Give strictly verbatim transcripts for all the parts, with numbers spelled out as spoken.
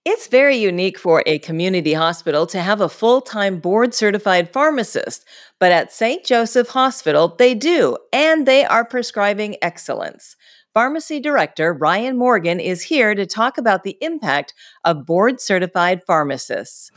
It's very unique for a community hospital to have a full time board certified pharmacist, but at Saint Joseph Hospital, they do, and they are prescribing excellence. Pharmacy Director Ryan Morgan is here to talk about the impact of board certified pharmacists.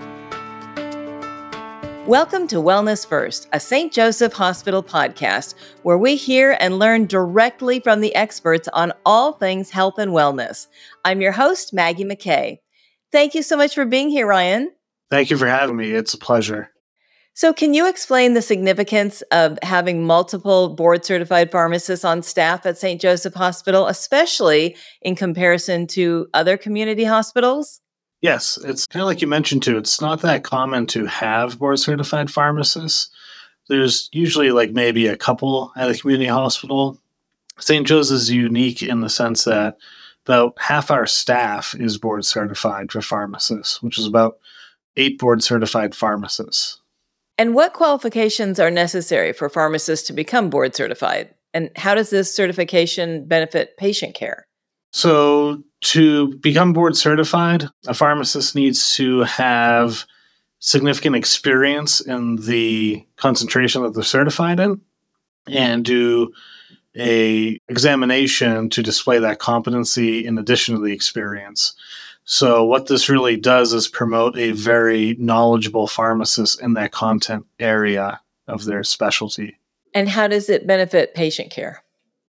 Welcome to Wellness First, a Saint Joseph Hospital podcast where we hear and learn directly from the experts on all things health and wellness. I'm your host, Maggie McKay. Thank you so much for being here, Ryan. Thank you for having me. It's a pleasure. So can you explain the significance of having multiple board-certified pharmacists on staff at Saint Joseph Hospital, especially in comparison to other community hospitals? Yes, it's kind of like you mentioned too. It's not that common to have board-certified pharmacists. There's usually like maybe a couple at a community hospital. Saint Joe's is unique in the sense that about half our staff is board-certified for pharmacists, which is about eight board-certified pharmacists. And what qualifications are necessary for pharmacists to become board certified? And how does this certification benefit patient care? So to become board certified, a pharmacist needs to have significant experience in the concentration that they're certified in and do a examination to display that competency in addition to the experience. So what this really does is promote a very knowledgeable pharmacist in that content area of their specialty. And how does it benefit patient care?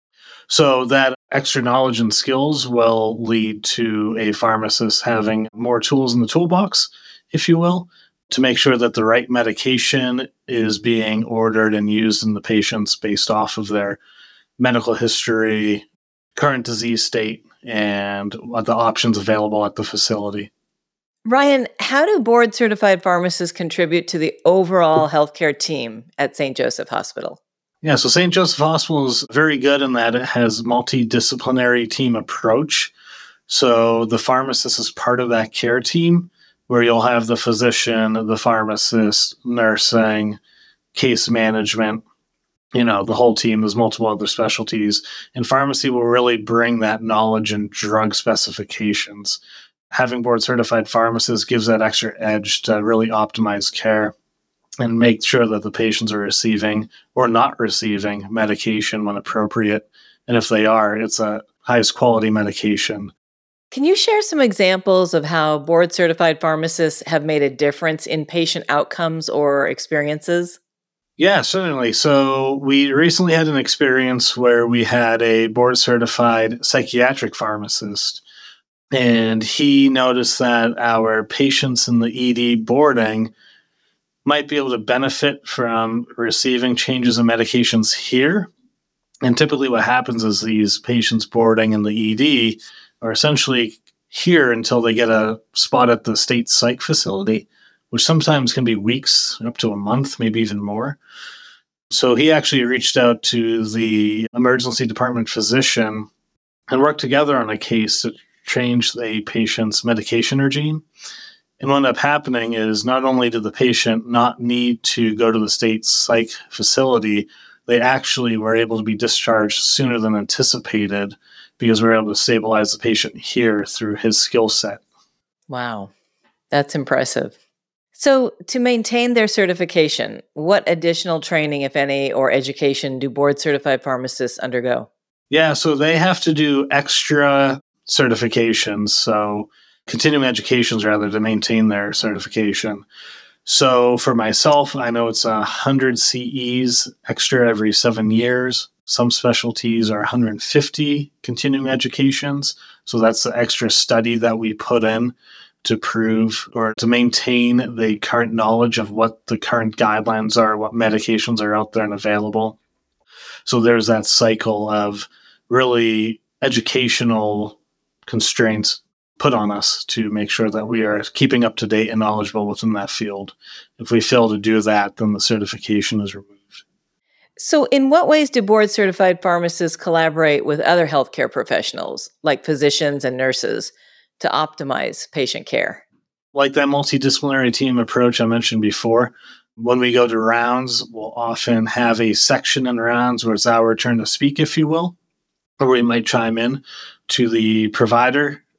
So that extra knowledge and skills will lead to a pharmacist having more tools in the toolbox, if you will, to make sure that the right medication is being ordered and used in the patients based off of their medical history, current disease state, and the options available at the facility. Ryan, how do board certified pharmacists contribute to the overall healthcare team at Saint Joseph Hospital? Yeah, so Saint Joseph Hospital is very good in that it has multidisciplinary team approach. So the pharmacist is part of that care team where you'll have the physician, the pharmacist, nursing, case management, you know, the whole team. There's multiple other specialties. And pharmacy will really bring that knowledge and drug specifications. Having board certified pharmacists gives that extra edge to really optimize care and make sure that the patients are receiving or not receiving medication when appropriate. And if they are, it's a highest quality medication. Can you share some examples of how board certified pharmacists have made a difference in patient outcomes or experiences? Yeah, certainly. So we recently had an experience where we had a board-certified psychiatric pharmacist, and he noticed that our patients in the E D boarding might be able to benefit from receiving changes in medications here. And typically what happens is these patients boarding in the E D are essentially here until they get a spot at the state psych facility, which sometimes can be weeks, up to a month, maybe even more. So he actually reached out to the emergency department physician and worked together on a case to change the patient's medication regime. And what ended up happening is not only did the patient not need to go to the state psych facility, they actually were able to be discharged sooner than anticipated because we were able to stabilize the patient here through his skill set. Wow, that's impressive. So to maintain their certification, what additional training, if any, or education do board-certified pharmacists undergo? Yeah, so they have to do extra certifications, so continuing educations rather, to maintain their certification. So for myself, I know it's one hundred C Es extra every seven years. Some specialties are one hundred fifty continuing educations, so that's the extra study that we put in to prove or to maintain the current knowledge of what the current guidelines are, what medications are out there and available. So there's that cycle of really educational constraints put on us to make sure that we are keeping up to date and knowledgeable within that field. If we fail to do that, then the certification is removed. So in what ways do board-certified pharmacists collaborate with other healthcare professionals, like physicians and nurses, to optimize patient care? Like that multidisciplinary team approach I mentioned before, when we go to rounds, we'll often have a section in rounds where it's our turn to speak, if you will, or we might chime in to the provider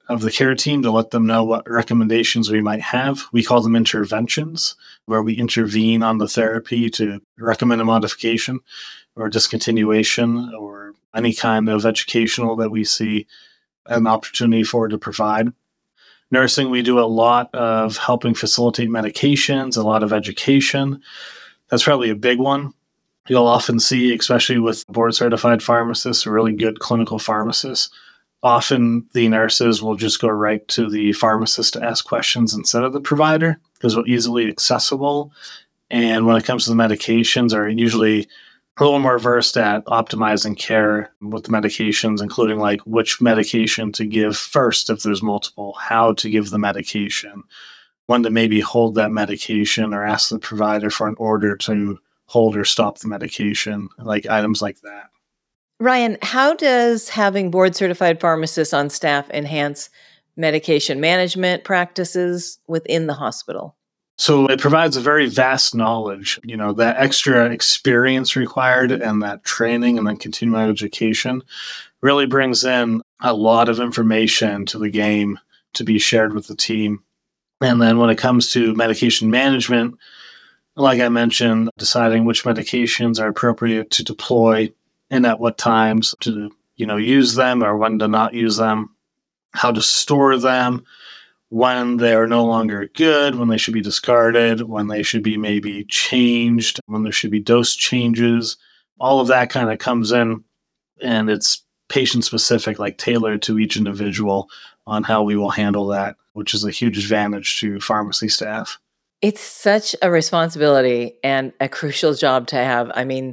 of the care team to let them know what recommendations we might have. We call them interventions, where we intervene on the therapy to recommend a modification or discontinuation or any kind of educational that we see an opportunity for to provide. Nursing, we do a lot of helping facilitate medications, a lot of education. That's probably a big one. You'll often see, especially with board-certified pharmacists, really good clinical pharmacists, often the nurses will just go right to the pharmacist to ask questions instead of the provider because they're easily accessible. And when it comes to the medications, are usually a little more versed at optimizing care with the medications, including like which medication to give first if there's multiple, how to give the medication, when to maybe hold that medication or ask the provider for an order to hold or stop the medication, like items like that. Ryan, how does having board-certified pharmacists on staff enhance medication management practices within the hospital? So it provides a very vast knowledge, you know, that extra experience required and that training and then continuing education really brings in a lot of information to the game to be shared with the team. And then when it comes to medication management, like I mentioned, deciding which medications are appropriate to deploy and at what times to, you know, use them or when to not use them, how to store them, when they are no longer good, when they should be discarded, when they should be maybe changed, when there should be dose changes. All of that kind of comes in, and it's patient specific, like tailored to each individual on how we will handle that, which is a huge advantage to pharmacy staff. It's such a responsibility and a crucial job to have. I mean,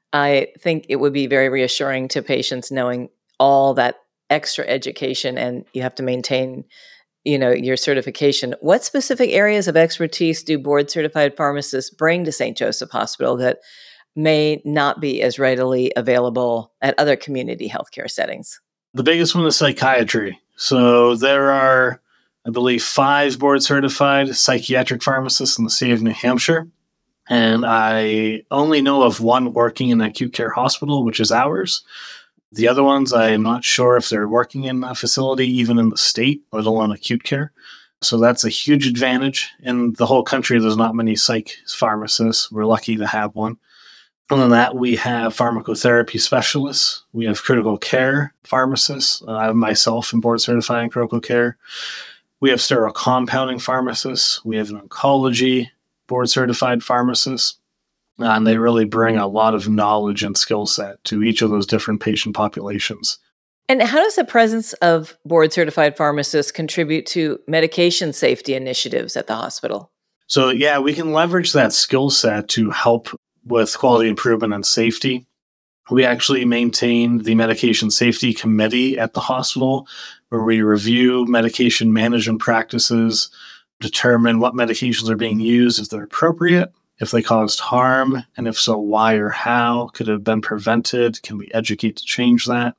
I think it would be very reassuring to patients knowing all that extra education, and you have to maintain, you know, your certification. What specific areas of expertise do board-certified pharmacists bring to Saint Joseph Hospital that may not be as readily available at other community healthcare settings? The biggest one is psychiatry. So there are, I believe, five board-certified psychiatric pharmacists in the state of New Hampshire. And I only know of one working in an acute care hospital, which is ours. The other ones, I'm not sure if they're working in a facility, even in the state, let alone acute care. So that's a huge advantage. In the whole country, there's not many psych pharmacists. We're lucky to have one. Other than that, we have pharmacotherapy specialists. We have critical care pharmacists. Uh, I myself am board certified in critical care. We have sterile compounding pharmacists. We have an oncology board certified pharmacists. And they really bring a lot of knowledge and skill set to each of those different patient populations. And how does the presence of board-certified pharmacists contribute to medication safety initiatives at the hospital? So, yeah, we can leverage that skill set to help with quality improvement and safety. We actually maintain the Medication Safety Committee at the hospital, where we review medication management practices, determine what medications are being used, if they're appropriate, if they caused harm, and if so, why or how. Could it have been prevented? Can we educate to change that?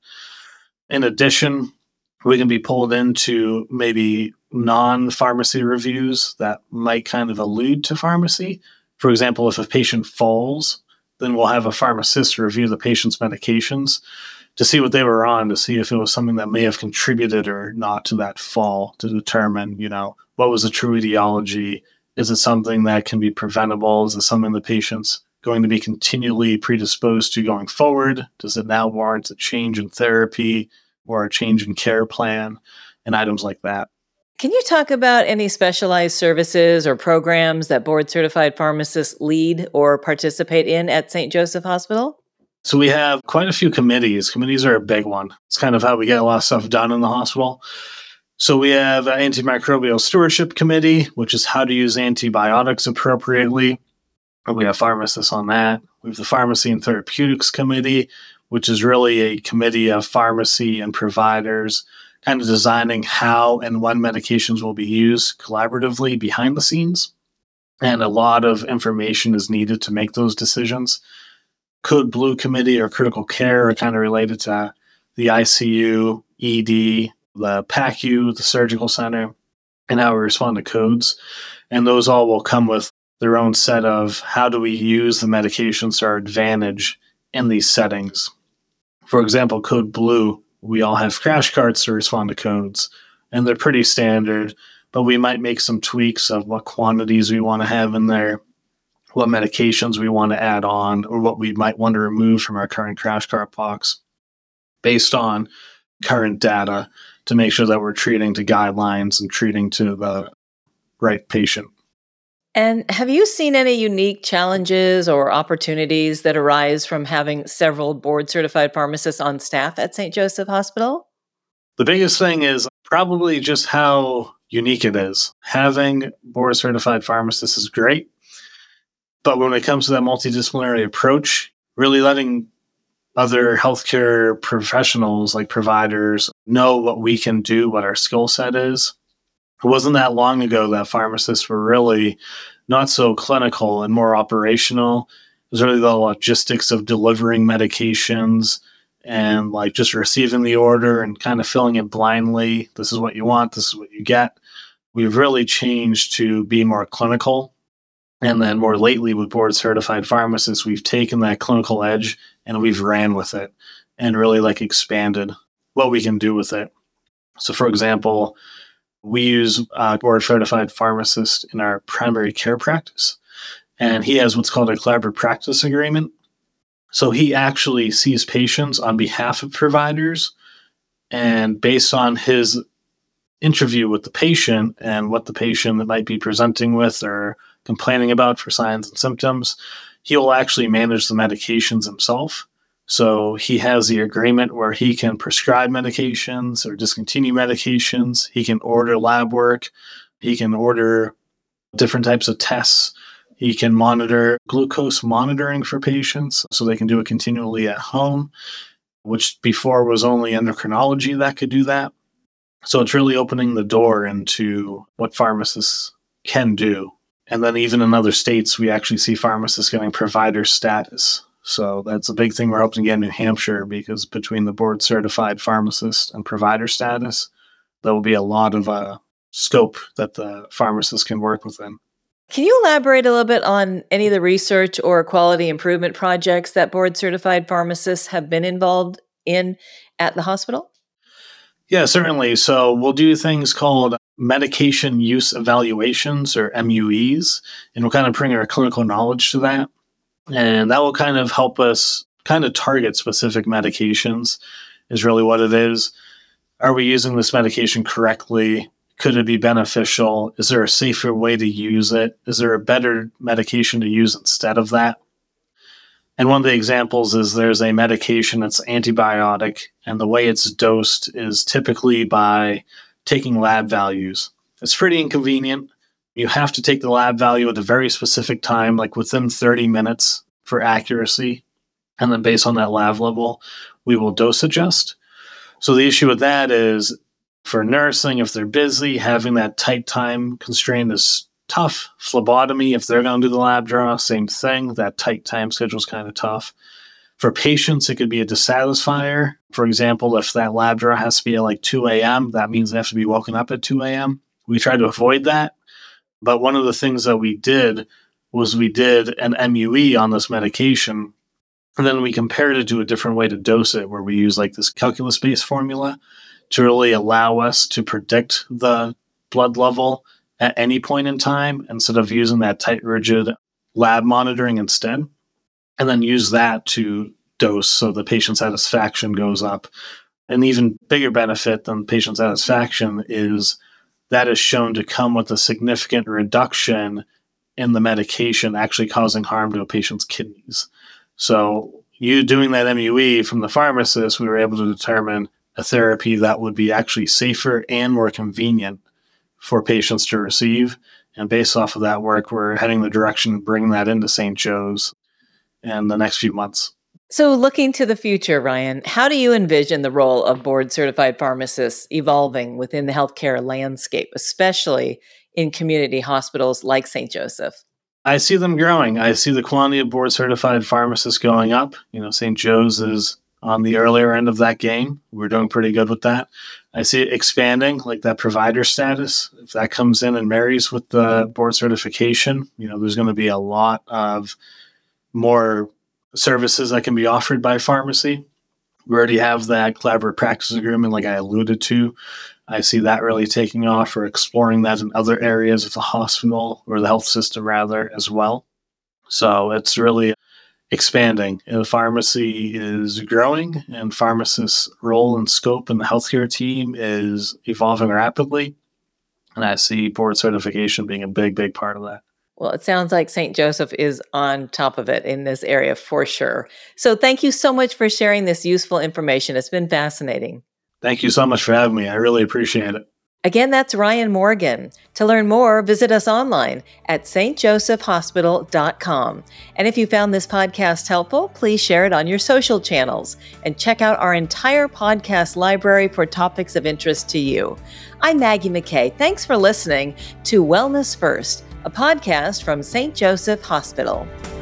In addition, we can be pulled into maybe non-pharmacy reviews that might kind of allude to pharmacy. For example, if a patient falls, then we'll have a pharmacist review the patient's medications to see what they were on, to see if it was something that may have contributed or not to that fall, to determine, you know, what was the true etiology. Is it something that can be preventable? Is it something the patient's going to be continually predisposed to going forward? Does it now warrant a change in therapy or a change in care plan and items like that? Can you talk about any specialized services or programs that board-certified pharmacists lead or participate in at Saint Joseph Hospital? So we have quite a few committees. Committees are a big one. It's kind of how we get a lot of stuff done in the hospital. So we have an antimicrobial stewardship committee, which is how to use antibiotics appropriately. We have pharmacists on that. We have the pharmacy and therapeutics committee, which is really a committee of pharmacy and providers, kind of designing how and when medications will be used collaboratively behind the scenes. And a lot of information is needed to make those decisions. Code Blue committee or critical care are kind of related to the I C U, E D, the P A C U, the surgical center, and how we respond to codes. And those all will come with their own set of how do we use the medications to our advantage in these settings. For example, Code Blue, we all have crash carts to respond to codes. and they're pretty standard, but we might make some tweaks of what quantities we want to have in there, what medications we want to add on, or what we might want to remove from our current crash cart box based on current data to make sure that we're treating to guidelines and treating to the right patient. And have you seen any unique challenges or opportunities that arise from having several board-certified pharmacists on staff at Saint Joseph Hospital? The biggest thing is probably just how unique it is. Having board-certified pharmacists is great, but when it comes to that multidisciplinary approach, really letting other healthcare professionals like providers know what we can do, what our skill set is. It wasn't that long ago that pharmacists were really not so clinical and more operational. It was really the logistics of delivering medications and like just receiving the order and kind of filling it blindly. This is what you want. This is what you get. We've really changed to be more clinical. And then more lately with board certified pharmacists, we've taken that clinical edge and we've ran with it and really like expanded what we can do with it. So for example, we use a board certified pharmacist in our primary care practice, and he has what's called a collaborative practice agreement. So he actually sees patients on behalf of providers, and based on his interview with the patient and what the patient might be presenting with or complaining about for signs and symptoms, he will actually manage the medications himself. So he has the agreement where he can prescribe medications or discontinue medications. He can order lab work. He can order different types of tests. He can monitor glucose monitoring for patients so they can do it continually at home, which before was only endocrinology that could do that. So it's really opening the door into what pharmacists can do. And then even in other states, we actually see pharmacists getting provider status. So that's a big thing we're hoping to get in New Hampshire, because between the board certified pharmacist and provider status, there will be a lot of uh, scope that the pharmacist can work within. Can you elaborate a little bit on any of the research or quality improvement projects that board certified pharmacists have been involved in at the hospital? Yeah, certainly. So we'll do things called medication use evaluations, or M U Es, and we'll kind of bring our clinical knowledge to that. And that will kind of help us kind of target specific medications is really what it is. Are we using this medication correctly? Could it be beneficial? Is there a safer way to use it? Is there a better medication to use instead of that? And one of the examples is there's a medication that's antibiotic, and the way it's dosed is typically by taking lab values. It's pretty inconvenient. You have to take the lab value at a very specific time, like within thirty minutes for accuracy. And then based on that lab level, we will dose adjust. So the issue with that is for nursing, if they're busy, having that tight time constraint is tough. Phlebotomy, if they're going to do the lab draw, same thing. That tight time schedule is kind of tough. For patients, it could be a dissatisfier. For example, if that lab draw has to be at like two a.m., that means they have to be woken up at two a.m. We try to avoid that. But one of the things that we did was we did an M U E on this medication, and then we compared it to a different way to dose it, where we use like this calculus-based formula to really allow us to predict the blood level at any point in time instead of using that tight, rigid lab monitoring instead, and then use that to dose so the patient satisfaction goes up. An even bigger benefit than patient satisfaction is that is shown to come with a significant reduction in the medication actually causing harm to a patient's kidneys. So you doing that M U E from the pharmacist, we were able to determine a therapy that would be actually safer and more convenient for patients to receive. And based off of that work, we're heading the direction of bringing that into Saint Joe's in the next few months. So looking to the future, Ryan, how do you envision the role of board-certified pharmacists evolving within the healthcare landscape, especially in community hospitals like Saint Joseph? I see them growing. I see the quantity of board-certified pharmacists going up. You know, Saint Joe's is on the earlier end of that game. We're doing pretty good with that. I see it expanding, like that provider status. If that comes in and marries with the board certification, you know, there's going to be a lot of more services that can be offered by pharmacy. We already have that collaborative practice agreement, like I alluded to. I see that really taking off, or exploring that in other areas of the hospital or the health system rather as well. So it's really expanding. The pharmacy is growing, and pharmacists' role and scope in the healthcare team is evolving rapidly. And I see board certification being a big, big part of that. Well, it sounds like Saint Joseph is on top of it in this area for sure. So thank you so much for sharing this useful information. It's been fascinating. Thank you so much for having me. I really appreciate it. Again, that's Ryan Morgan. To learn more, visit us online at s t joseph hospital dot com. And if you found this podcast helpful, please share it on your social channels and check out our entire podcast library for topics of interest to you. I'm Maggie McKay. Thanks for listening to Wellness First, a podcast from Saint Joseph Hospital.